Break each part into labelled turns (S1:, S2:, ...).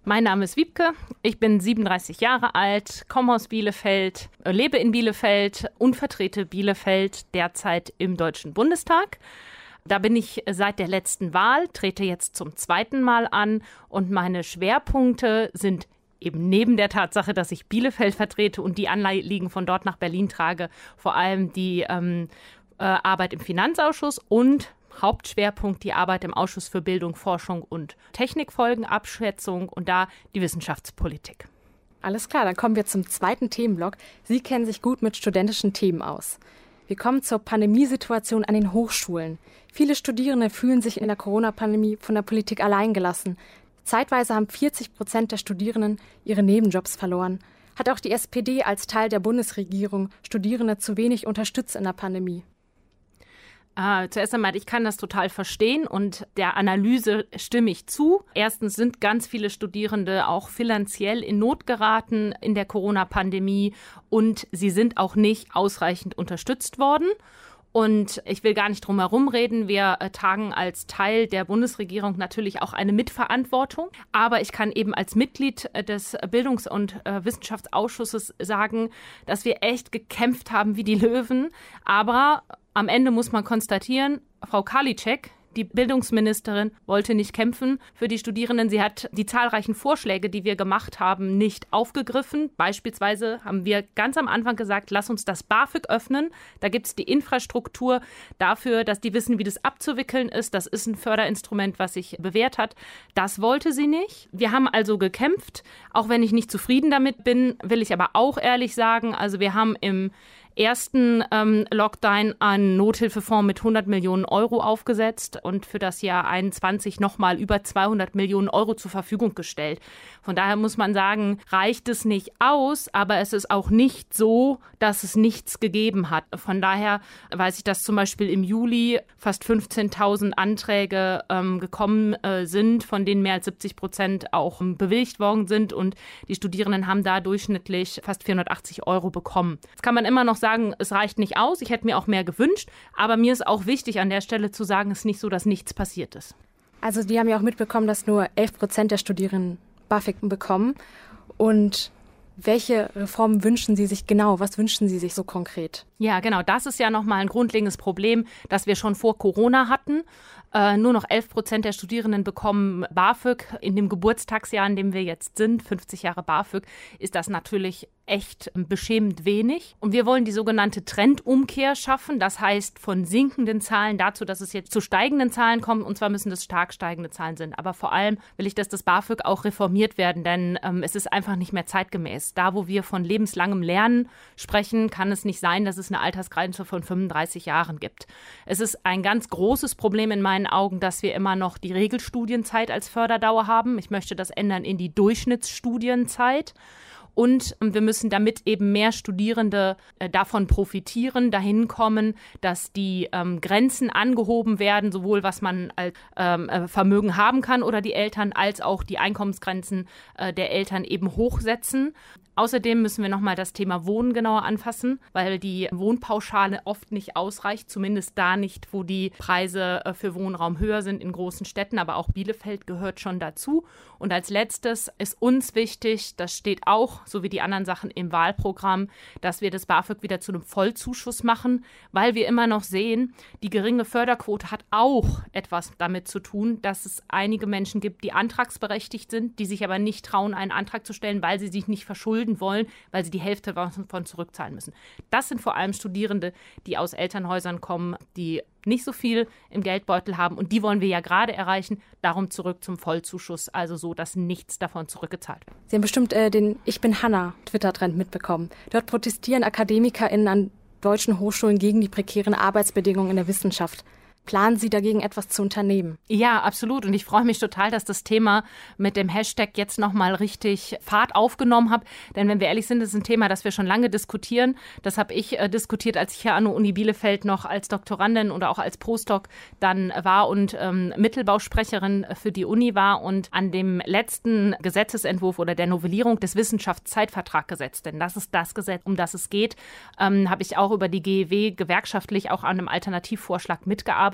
S1: Mein Name ist Wiebke, ich bin 37 Jahre alt, komme aus Bielefeld, lebe in Bielefeld und vertrete Bielefeld derzeit im Deutschen Bundestag. Da bin ich seit der letzten Wahl, trete jetzt zum zweiten Mal an und meine Schwerpunkte sind eben neben der Tatsache, dass ich Bielefeld vertrete und die Anliegen von dort nach Berlin trage, vor allem die Arbeit im Finanzausschuss und Hauptschwerpunkt die Arbeit im Ausschuss für Bildung, Forschung und Technikfolgenabschätzung und da die Wissenschaftspolitik.
S2: Alles klar, dann kommen wir zum zweiten Themenblock. Sie kennen sich gut mit studentischen Themen aus. Wir kommen zur Pandemiesituation an den Hochschulen. Viele Studierende fühlen sich in der Corona-Pandemie von der Politik alleingelassen. Zeitweise haben 40% der Studierenden ihre Nebenjobs verloren. Hat auch die SPD als Teil der Bundesregierung Studierende zu wenig unterstützt in der Pandemie?
S1: Zuerst einmal, ich kann das total verstehen und der Analyse stimme ich zu. Erstens sind ganz viele Studierende auch finanziell in Not geraten in der Corona-Pandemie und sie sind auch nicht ausreichend unterstützt worden. Und ich will gar nicht drum herum reden. Wir tragen als Teil der Bundesregierung natürlich auch eine Mitverantwortung. Aber ich kann eben als Mitglied des Bildungs- und Wissenschaftsausschusses sagen, dass wir echt gekämpft haben wie die Löwen. Aber am Ende muss man konstatieren, Frau Karliczek, die Bildungsministerin, wollte nicht kämpfen für die Studierenden. Sie hat die zahlreichen Vorschläge, die wir gemacht haben, nicht aufgegriffen. Beispielsweise haben wir ganz am Anfang gesagt, lass uns das BAföG öffnen. Da gibt es die Infrastruktur dafür, dass die wissen, wie das abzuwickeln ist. Das ist ein Förderinstrument, was sich bewährt hat. Das wollte sie nicht. Wir haben also gekämpft. Auch wenn ich nicht zufrieden damit bin, will ich aber auch ehrlich sagen, also wir haben im ersten Lockdown einen Nothilfefonds mit 100 Millionen Euro aufgesetzt und für das Jahr 2021 nochmal über 200 Millionen Euro zur Verfügung gestellt. Von daher muss man sagen, reicht es nicht aus, aber es ist auch nicht so, dass es nichts gegeben hat. Von daher weiß ich, dass zum Beispiel im Juli fast 15.000 Anträge gekommen sind, von denen mehr als 70% auch bewilligt worden sind und die Studierenden haben da durchschnittlich fast 480 Euro bekommen. Jetzt kann man immer noch sagen, es reicht nicht aus. Ich hätte mir auch mehr gewünscht. Aber mir ist auch wichtig, an der Stelle zu sagen, es ist nicht so, dass nichts passiert ist.
S2: Also Sie haben ja auch mitbekommen, dass nur 11% der Studierenden BAföG bekommen. Und welche Reformen wünschen Sie sich genau? Was wünschen Sie sich so konkret?
S1: Ja, genau. Das ist ja nochmal ein grundlegendes Problem, das wir schon vor Corona hatten. Nur noch 11% der Studierenden bekommen BAföG. In dem Geburtstagsjahr, in dem wir jetzt sind, 50 Jahre BAföG, ist das natürlich echt beschämend wenig. Und wir wollen die sogenannte Trendumkehr schaffen. Das heißt, von sinkenden Zahlen dazu, dass es jetzt zu steigenden Zahlen kommt. Und zwar müssen das stark steigende Zahlen sein. Aber vor allem will ich, dass das BAföG auch reformiert werden, denn es ist einfach nicht mehr zeitgemäß. Da, wo wir von lebenslangem Lernen sprechen, kann es nicht sein, dass es eine Altersgrenze von 35 Jahren gibt. Es ist ein ganz großes Problem in meinen Augen, dass wir immer noch die Regelstudienzeit als Förderdauer haben. Ich möchte das ändern in die Durchschnittsstudienzeit. Und wir müssen damit eben mehr Studierende davon profitieren, dahin kommen, dass die Grenzen angehoben werden, sowohl was man als Vermögen haben kann oder die Eltern, als auch die Einkommensgrenzen der Eltern eben hochsetzen. Außerdem müssen wir nochmal das Thema Wohnen genauer anfassen, weil die Wohnpauschale oft nicht ausreicht, zumindest da nicht, wo die Preise für Wohnraum höher sind in großen Städten, aber auch Bielefeld gehört schon dazu. Und als letztes ist uns wichtig, das steht auch, so wie die anderen Sachen im Wahlprogramm, dass wir das BAföG wieder zu einem Vollzuschuss machen, weil wir immer noch sehen, die geringe Förderquote hat auch etwas damit zu tun, dass es einige Menschen gibt, die antragsberechtigt sind, die sich aber nicht trauen, einen Antrag zu stellen, weil sie sich nicht verschulden wollen, weil sie die Hälfte davon zurückzahlen müssen. Das sind vor allem Studierende, die aus Elternhäusern kommen, die nicht so viel im Geldbeutel haben und die wollen wir ja gerade erreichen, darum zurück zum Vollzuschuss, also so, dass nichts davon zurückgezahlt wird.
S2: Sie haben bestimmt den Ich bin Hanna Twitter-Trend mitbekommen. Dort protestieren AkademikerInnen an deutschen Hochschulen gegen die prekären Arbeitsbedingungen in der Wissenschaft. Planen Sie dagegen etwas zu unternehmen?
S1: Ja, absolut. Und ich freue mich total, dass das Thema mit dem Hashtag jetzt nochmal richtig Fahrt aufgenommen hat. Denn wenn wir ehrlich sind, das ist ein Thema, das wir schon lange diskutieren. Das habe ich diskutiert, als ich hier an der Uni Bielefeld noch als Doktorandin oder auch als Postdoc dann war und Mittelbausprecherin für die Uni war und an dem letzten Gesetzesentwurf oder der Novellierung des Wissenschaftszeitvertragsgesetzes, denn das ist das Gesetz, um das es geht, habe ich auch über die GEW gewerkschaftlich auch an einem Alternativvorschlag mitgearbeitet.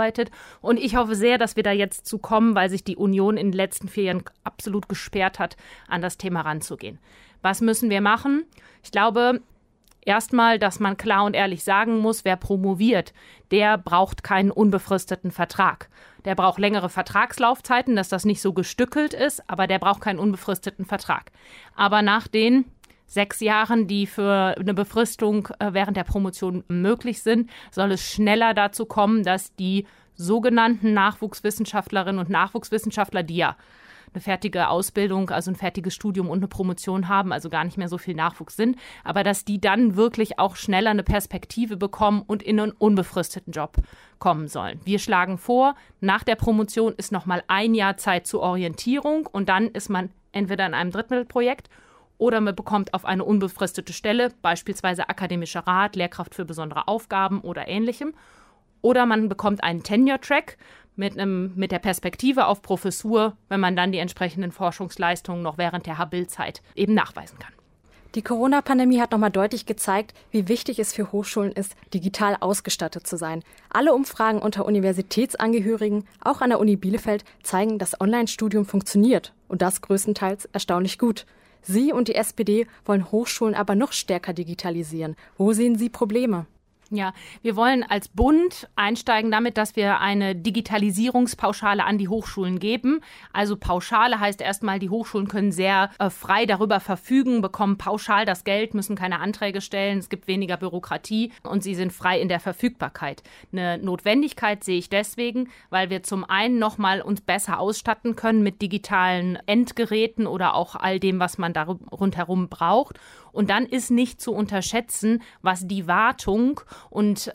S1: gearbeitet. Und ich hoffe sehr, dass wir da jetzt zu kommen, weil sich die Union in den letzten 4 Jahren absolut gesperrt hat, an das Thema ranzugehen. Was müssen wir machen? Ich glaube, erstmal, dass man klar und ehrlich sagen muss, wer promoviert, der braucht keinen unbefristeten Vertrag. Der braucht längere Vertragslaufzeiten, dass das nicht so gestückelt ist, aber der braucht keinen unbefristeten Vertrag. Aber nach den 6 Jahren, die für eine Befristung während der Promotion möglich sind, soll es schneller dazu kommen, dass die sogenannten Nachwuchswissenschaftlerinnen und Nachwuchswissenschaftler, die ja eine fertige Ausbildung, also ein fertiges Studium und eine Promotion haben, also gar nicht mehr so viel Nachwuchs sind, aber dass die dann wirklich auch schneller eine Perspektive bekommen und in einen unbefristeten Job kommen sollen. Wir schlagen vor, nach der Promotion ist nochmal 1 Jahr Zeit zur Orientierung und dann ist man entweder in einem Drittmittelprojekt oder man bekommt auf eine unbefristete Stelle, beispielsweise akademischer Rat, Lehrkraft für besondere Aufgaben oder Ähnlichem. Oder man bekommt einen Tenure-Track mit der Perspektive auf Professur, wenn man dann die entsprechenden Forschungsleistungen noch während der Habil-Zeit eben nachweisen kann.
S2: Die Corona-Pandemie hat nochmal deutlich gezeigt, wie wichtig es für Hochschulen ist, digital ausgestattet zu sein. Alle Umfragen unter Universitätsangehörigen, auch an der Uni Bielefeld, zeigen, dass Online-Studium funktioniert. Und das größtenteils erstaunlich gut. Sie und die SPD wollen Hochschulen aber noch stärker digitalisieren. Wo sehen Sie Probleme?
S1: Ja, wir wollen als Bund einsteigen damit, dass wir eine Digitalisierungspauschale an die Hochschulen geben. Also Pauschale heißt erstmal, die Hochschulen können sehr frei darüber verfügen, bekommen pauschal das Geld, müssen keine Anträge stellen, es gibt weniger Bürokratie und sie sind frei in der Verfügbarkeit. Eine Notwendigkeit sehe ich deswegen, weil wir zum einen nochmal uns besser ausstatten können mit digitalen Endgeräten oder auch all dem, was man da rundherum braucht. Und dann ist nicht zu unterschätzen, was die Wartung und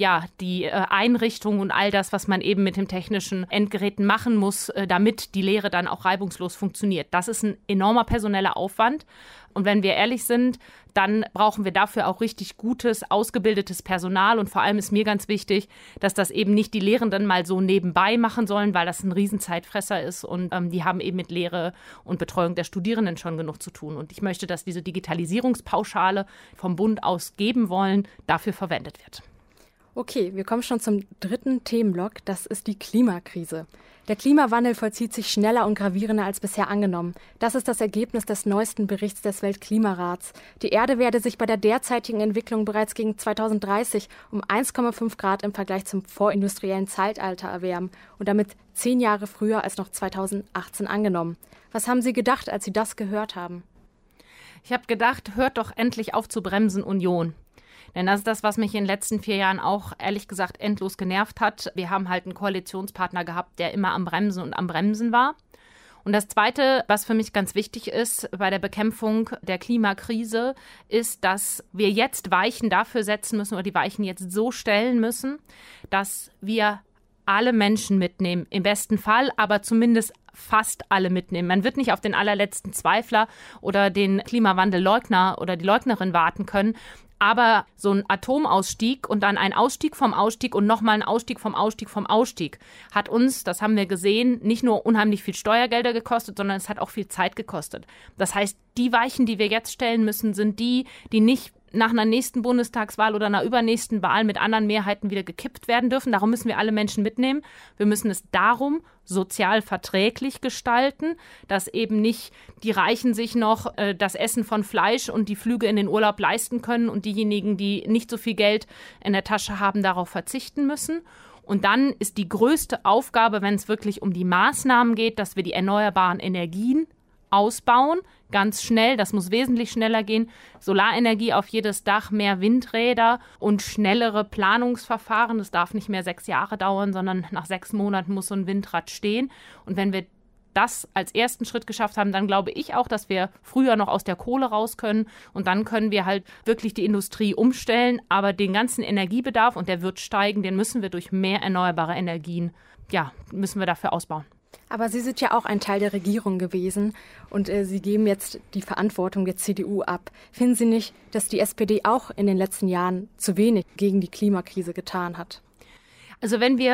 S1: die Einrichtung und all das, was man eben mit den technischen Endgeräten machen muss, damit die Lehre dann auch reibungslos funktioniert. Das ist ein enormer personeller Aufwand. Und wenn wir ehrlich sind, dann brauchen wir dafür auch richtig gutes, ausgebildetes Personal. Und vor allem ist mir ganz wichtig, dass das eben nicht die Lehrenden mal so nebenbei machen sollen, weil das ein Riesenzeitfresser ist. Und die haben eben mit Lehre und Betreuung der Studierenden schon genug zu tun. Und ich möchte, dass diese Digitalisierungspauschale vom Bund aus geben wollen, dafür verwendet wird.
S2: Okay, wir kommen schon zum 3. Themenblock, das ist die Klimakrise. Der Klimawandel vollzieht sich schneller und gravierender als bisher angenommen. Das ist das Ergebnis des neuesten Berichts des Weltklimarats. Die Erde werde sich bei der derzeitigen Entwicklung bereits gegen 2030 um 1,5 Grad im Vergleich zum vorindustriellen Zeitalter erwärmen und damit 10 Jahre früher als noch 2018 angenommen. Was haben Sie gedacht, als Sie das gehört haben?
S1: Ich habe gedacht, hört doch endlich auf zu bremsen, Union. Denn das ist das, was mich in den letzten 4 Jahren auch, ehrlich gesagt, endlos genervt hat. Wir haben halt einen Koalitionspartner gehabt, der immer am Bremsen war. Und das Zweite, was für mich ganz wichtig ist bei der Bekämpfung der Klimakrise, ist, dass wir jetzt Weichen dafür setzen müssen oder die Weichen jetzt so stellen müssen, dass wir alle Menschen mitnehmen. Im besten Fall, aber zumindest fast alle mitnehmen. Man wird nicht auf den allerletzten Zweifler oder den Klimawandelleugner oder die Leugnerin warten können. Aber so ein Atomausstieg und dann ein Ausstieg vom Ausstieg und nochmal ein Ausstieg vom Ausstieg hat uns, das haben wir gesehen, nicht nur unheimlich viel Steuergelder gekostet, sondern es hat auch viel Zeit gekostet. Das heißt, die Weichen, die wir jetzt stellen müssen, sind die nicht nach einer nächsten Bundestagswahl oder einer übernächsten Wahl mit anderen Mehrheiten wieder gekippt werden dürfen. Darum müssen wir alle Menschen mitnehmen. Wir müssen es darum sozial verträglich gestalten, dass eben nicht die Reichen sich noch das Essen von Fleisch und die Flüge in den Urlaub leisten können und diejenigen, die nicht so viel Geld in der Tasche haben, darauf verzichten müssen. Und dann ist die größte Aufgabe, wenn es wirklich um die Maßnahmen geht, dass wir die erneuerbaren Energien ausbauen, ganz schnell, das muss wesentlich schneller gehen. Solarenergie auf jedes Dach, mehr Windräder und schnellere Planungsverfahren. Das darf nicht mehr 6 Jahre dauern, sondern nach 6 Monaten muss so ein Windrad stehen. Und wenn wir das als ersten Schritt geschafft haben, dann glaube ich auch, dass wir früher noch aus der Kohle raus können. Und dann können wir halt wirklich die Industrie umstellen. Aber den ganzen Energiebedarf, und der wird steigen, den müssen wir durch mehr erneuerbare Energien, müssen wir dafür ausbauen.
S2: Aber Sie sind ja auch ein Teil der Regierung gewesen und Sie geben jetzt die Verantwortung der CDU ab. Finden Sie nicht, dass die SPD auch in den letzten Jahren zu wenig gegen die Klimakrise getan hat?
S1: Also wenn wir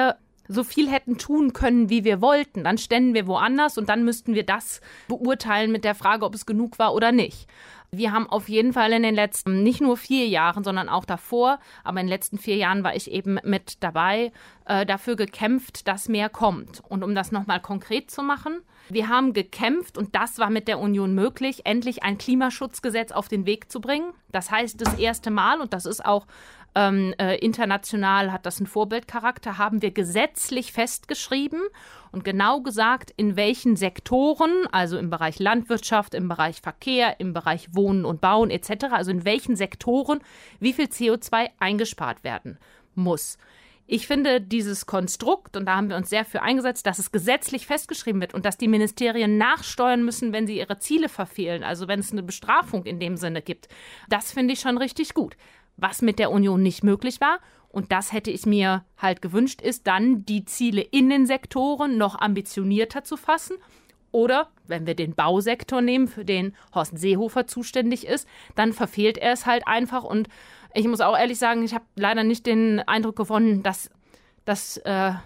S1: so viel hätten tun können, wie wir wollten. Dann ständen wir woanders und dann müssten wir das beurteilen mit der Frage, ob es genug war oder nicht. Wir haben auf jeden Fall in den letzten, nicht nur 4 Jahren, sondern auch davor, aber in den letzten 4 Jahren war ich eben mit dabei, dafür gekämpft, dass mehr kommt. Und um das nochmal konkret zu machen, wir haben gekämpft, und das war mit der Union möglich, endlich ein Klimaschutzgesetz auf den Weg zu bringen. Das heißt, das erste Mal, und das ist auch international, hat das einen Vorbildcharakter, haben wir gesetzlich festgeschrieben und genau gesagt, in welchen Sektoren, also im Bereich Landwirtschaft, im Bereich Verkehr, im Bereich Wohnen und Bauen etc., also in welchen Sektoren wie viel CO2 eingespart werden muss. Ich finde dieses Konstrukt, und da haben wir uns sehr für eingesetzt, dass es gesetzlich festgeschrieben wird und dass die Ministerien nachsteuern müssen, wenn sie ihre Ziele verfehlen, also wenn es eine Bestrafung in dem Sinne gibt. Das finde ich schon richtig gut. Was mit der Union nicht möglich war, und das hätte ich mir halt gewünscht, ist dann die Ziele in den Sektoren noch ambitionierter zu fassen. Oder, wenn wir den Bausektor nehmen, für den Horst Seehofer zuständig ist, dann verfehlt er es halt einfach. Und ich muss auch ehrlich sagen, ich habe leider nicht den Eindruck gewonnen, dass das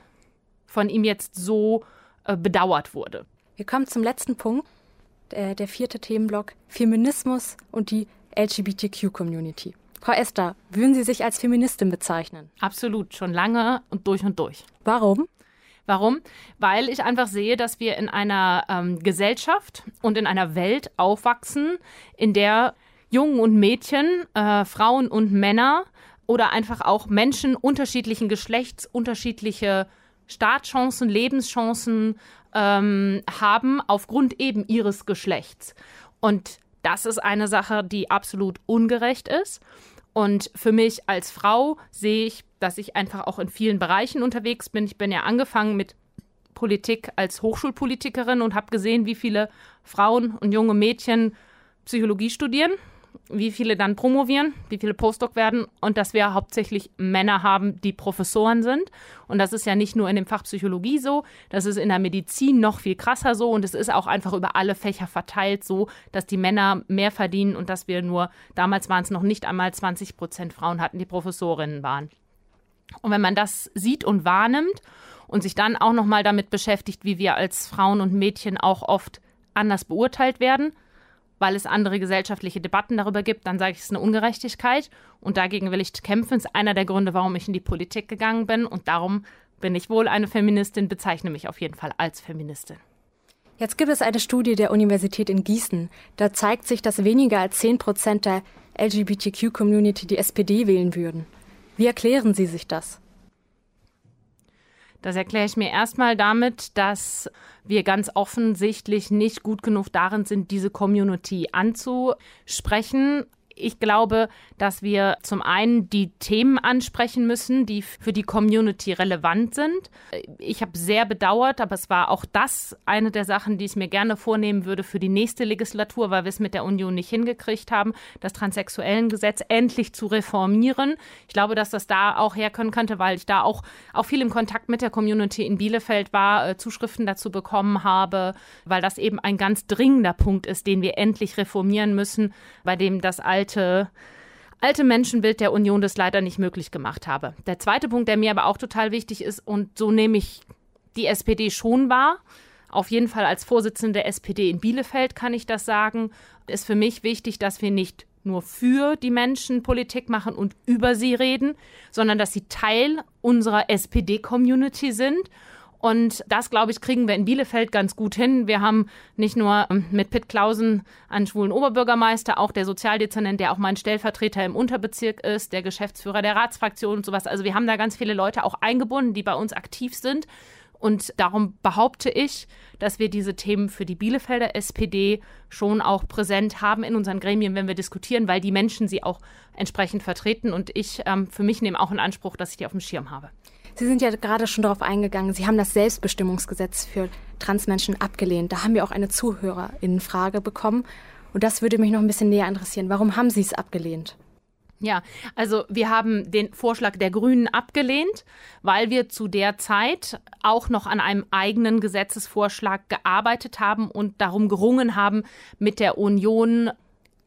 S1: von ihm jetzt so bedauert wurde.
S2: Wir kommen zum letzten Punkt, der 4. Themenblock, Feminismus und die LGBTQ-Community. Frau Esther, würden Sie sich als Feministin bezeichnen?
S1: Absolut, schon lange und durch und durch.
S2: Warum?
S1: Warum? Weil ich einfach sehe, dass wir in einer Gesellschaft und in einer Welt aufwachsen, in der Jungen und Mädchen, Frauen und Männer oder einfach auch Menschen unterschiedlichen Geschlechts, unterschiedliche Startchancen, Lebenschancen haben aufgrund eben ihres Geschlechts. Und das ist eine Sache, die absolut ungerecht ist. Und für mich als Frau sehe ich, dass ich einfach auch in vielen Bereichen unterwegs bin. Ich bin ja angefangen mit Politik als Hochschulpolitikerin und habe gesehen, wie viele Frauen und junge Mädchen Psychologie studieren, wie viele dann promovieren, wie viele Postdoc werden und dass wir hauptsächlich Männer haben, die Professoren sind. Und das ist ja nicht nur in dem Fach Psychologie so, das ist in der Medizin noch viel krasser so und es ist auch einfach über alle Fächer verteilt so, dass die Männer mehr verdienen und dass wir nur, damals waren es noch nicht einmal 20% Frauen hatten, die Professorinnen waren. Und wenn man das sieht und wahrnimmt und sich dann auch nochmal damit beschäftigt, wie wir als Frauen und Mädchen auch oft anders beurteilt werden, weil es andere gesellschaftliche Debatten darüber gibt, dann sage ich, es ist eine Ungerechtigkeit und dagegen will ich kämpfen. Das ist einer der Gründe, warum ich in die Politik gegangen bin und darum bin ich wohl eine Feministin, bezeichne mich auf jeden Fall als Feministin.
S2: Jetzt gibt es eine Studie der Universität in Gießen. Da zeigt sich, dass weniger als 10% der LGBTQ-Community die SPD wählen würden. Wie erklären Sie sich das?
S1: Das erkläre ich mir erstmal damit, dass wir ganz offensichtlich nicht gut genug darin sind, diese Community anzusprechen. Ich glaube, dass wir zum einen die Themen ansprechen müssen, die für die Community relevant sind. Ich habe sehr bedauert, aber es war auch das eine der Sachen, die ich mir gerne vornehmen würde für die nächste Legislatur, weil wir es mit der Union nicht hingekriegt haben, das Transsexuellengesetz endlich zu reformieren. Ich glaube, dass das da auch herkommen könnte, weil ich da auch viel im Kontakt mit der Community in Bielefeld war, Zuschriften dazu bekommen habe, weil das eben ein ganz dringender Punkt ist, den wir endlich reformieren müssen, bei dem das alte Menschenbild der Union das leider nicht möglich gemacht habe. Der zweite Punkt, der mir aber auch total wichtig ist, und so nehme ich die SPD schon wahr, auf jeden Fall als Vorsitzende der SPD in Bielefeld kann ich das sagen, ist für mich wichtig, dass wir nicht nur für die Menschen Politik machen und über sie reden, sondern dass sie Teil unserer SPD-Community sind. Und das, glaube ich, kriegen wir in Bielefeld ganz gut hin. Wir haben nicht nur mit Pitt Clausen einen schwulen Oberbürgermeister, auch der Sozialdezernent, der auch mein Stellvertreter im Unterbezirk ist, der Geschäftsführer der Ratsfraktion und sowas. Also wir haben da ganz viele Leute auch eingebunden, die bei uns aktiv sind. Und darum behaupte ich, dass wir diese Themen für die Bielefelder SPD schon auch präsent haben in unseren Gremien, wenn wir diskutieren, weil die Menschen sie auch entsprechend vertreten. Und ich für mich nehme auch in Anspruch, dass ich die auf dem Schirm habe.
S2: Sie sind ja gerade schon darauf eingegangen, Sie haben das Selbstbestimmungsgesetz für Transmenschen abgelehnt. Da haben wir auch eine ZuhörerInnenfrage bekommen. Und das würde mich noch ein bisschen näher interessieren. Warum haben Sie es abgelehnt?
S1: Ja, also wir haben den Vorschlag der Grünen abgelehnt, weil wir zu der Zeit auch noch an einem eigenen Gesetzesvorschlag gearbeitet haben und darum gerungen haben, mit der Union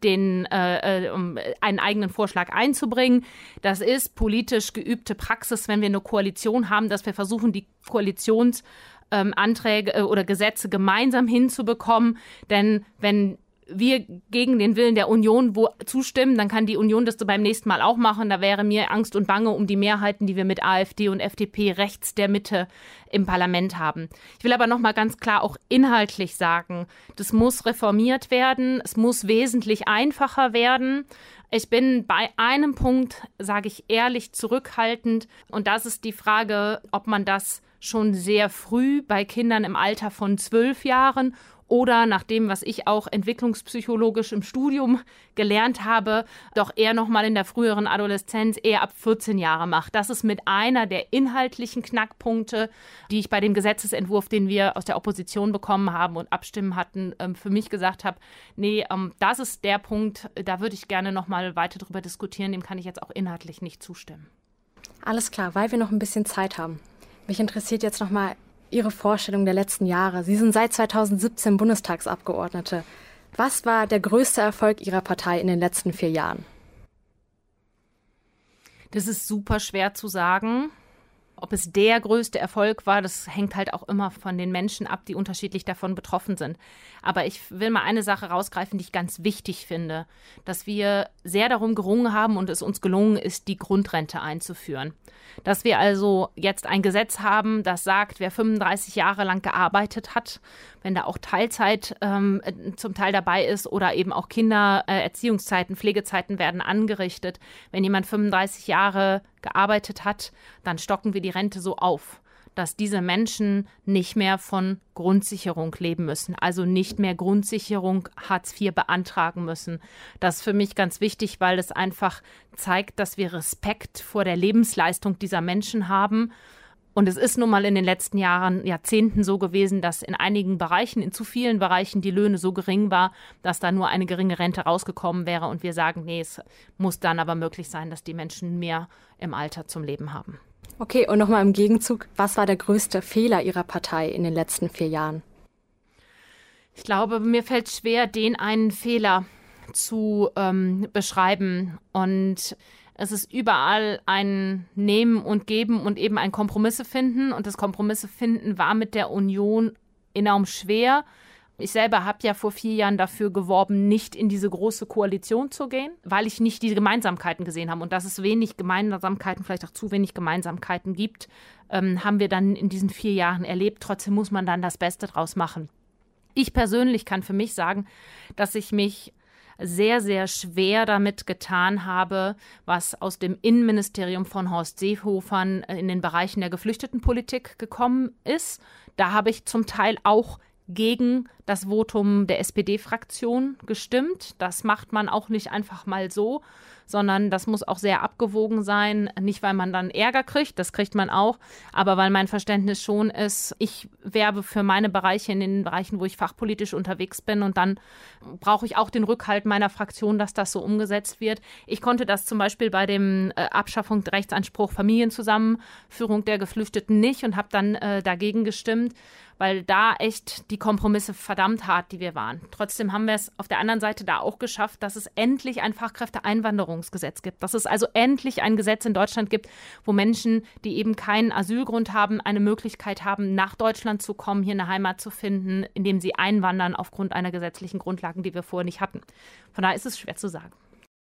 S1: einen eigenen Vorschlag einzubringen. Das ist politisch geübte Praxis, wenn wir eine Koalition haben, dass wir versuchen, die Koalitionsanträge oder Gesetze gemeinsam hinzubekommen. Denn wenn wir gegen den Willen der Union zustimmen, dann kann die Union das beim nächsten Mal auch machen. Da wäre mir Angst und Bange um die Mehrheiten, die wir mit AfD und FDP rechts der Mitte im Parlament haben. Ich will aber noch mal ganz klar auch inhaltlich sagen, das muss reformiert werden, es muss wesentlich einfacher werden. Ich bin bei einem Punkt, sage ich ehrlich, zurückhaltend, und das ist die Frage, ob man das schon sehr früh bei Kindern im Alter von 12 Jahren oder nach dem, was ich auch entwicklungspsychologisch im Studium gelernt habe, doch eher noch mal in der früheren Adoleszenz, eher ab 14 Jahre macht. Das ist mit einer der inhaltlichen Knackpunkte, die ich bei dem Gesetzesentwurf, den wir aus der Opposition bekommen haben und abstimmen hatten, für mich gesagt habe, nee, das ist der Punkt, da würde ich gerne noch mal weiter drüber diskutieren, dem kann ich jetzt auch inhaltlich nicht zustimmen.
S2: Alles klar, weil wir noch ein bisschen Zeit haben. Mich interessiert jetzt noch mal Ihre Vorstellung der letzten Jahre. Sie sind seit 2017 Bundestagsabgeordnete. Was war der größte Erfolg Ihrer Partei in den letzten 4 Jahren?
S1: Das ist super schwer zu sagen. Ob es der größte Erfolg war, das hängt halt auch immer von den Menschen ab, die unterschiedlich davon betroffen sind. Aber ich will mal eine Sache rausgreifen, die ich ganz wichtig finde, dass wir sehr darum gerungen haben und es uns gelungen ist, die Grundrente einzuführen. Dass wir also jetzt ein Gesetz haben, das sagt, wer 35 Jahre lang gearbeitet hat, wenn da auch Teilzeit zum Teil dabei ist oder eben auch Erziehungszeiten, Pflegezeiten werden angerichtet. Wenn jemand 35 Jahre gearbeitet hat, dann stocken wir die Rente so auf, dass diese Menschen nicht mehr von Grundsicherung leben müssen, also nicht mehr Grundsicherung Hartz IV beantragen müssen. Das ist für mich ganz wichtig, weil es einfach zeigt, dass wir Respekt vor der Lebensleistung dieser Menschen haben. Und es ist nun mal in den letzten Jahrzehnten so gewesen, dass in einigen Bereichen, in zu vielen Bereichen die Löhne so gering war, dass da nur eine geringe Rente rausgekommen wäre. Und wir sagen, nee, es muss dann aber möglich sein, dass die Menschen mehr im Alter zum Leben haben.
S2: Okay, und nochmal im Gegenzug, was war der größte Fehler Ihrer Partei in den letzten 4 Jahren?
S1: Ich glaube, mir fällt schwer, den einen Fehler zu beschreiben. Und es ist überall ein Nehmen und Geben und eben ein Kompromisse finden. Und das Kompromisse finden war mit der Union enorm schwer. Ich selber habe ja vor 4 Jahren dafür geworben, nicht in diese große Koalition zu gehen, weil ich nicht diese Gemeinsamkeiten gesehen habe. Und dass es wenig Gemeinsamkeiten, vielleicht auch zu wenig Gemeinsamkeiten gibt, haben wir dann in diesen 4 Jahren erlebt. Trotzdem muss man dann das Beste draus machen. Ich persönlich kann für mich sagen, dass ich mich sehr, sehr schwer damit getan habe, was aus dem Innenministerium von Horst Seehofer in den Bereichen der Geflüchtetenpolitik gekommen ist. Da habe ich zum Teil auch gegen das Votum der SPD-Fraktion gestimmt. Das macht man auch nicht einfach mal so, sondern das muss auch sehr abgewogen sein. Nicht, weil man dann Ärger kriegt, das kriegt man auch, aber weil mein Verständnis schon ist, ich werbe für meine Bereiche in den Bereichen, wo ich fachpolitisch unterwegs bin, und dann brauche ich auch den Rückhalt meiner Fraktion, dass das so umgesetzt wird. Ich konnte das zum Beispiel bei dem Abschaffung der Rechtsanspruch Familienzusammenführung der Geflüchteten nicht und habe dann dagegen gestimmt, weil da echt die Kompromisse verdammt hart, die wir waren. Trotzdem haben wir es auf der anderen Seite da auch geschafft, dass es endlich ein Fachkräfteeinwanderungsgesetz gibt. Dass es also endlich ein Gesetz in Deutschland gibt, wo Menschen, die eben keinen Asylgrund haben, eine Möglichkeit haben, nach Deutschland zu kommen, hier eine Heimat zu finden, indem sie einwandern aufgrund einer gesetzlichen Grundlage, die wir vorher nicht hatten. Von daher ist es schwer zu sagen.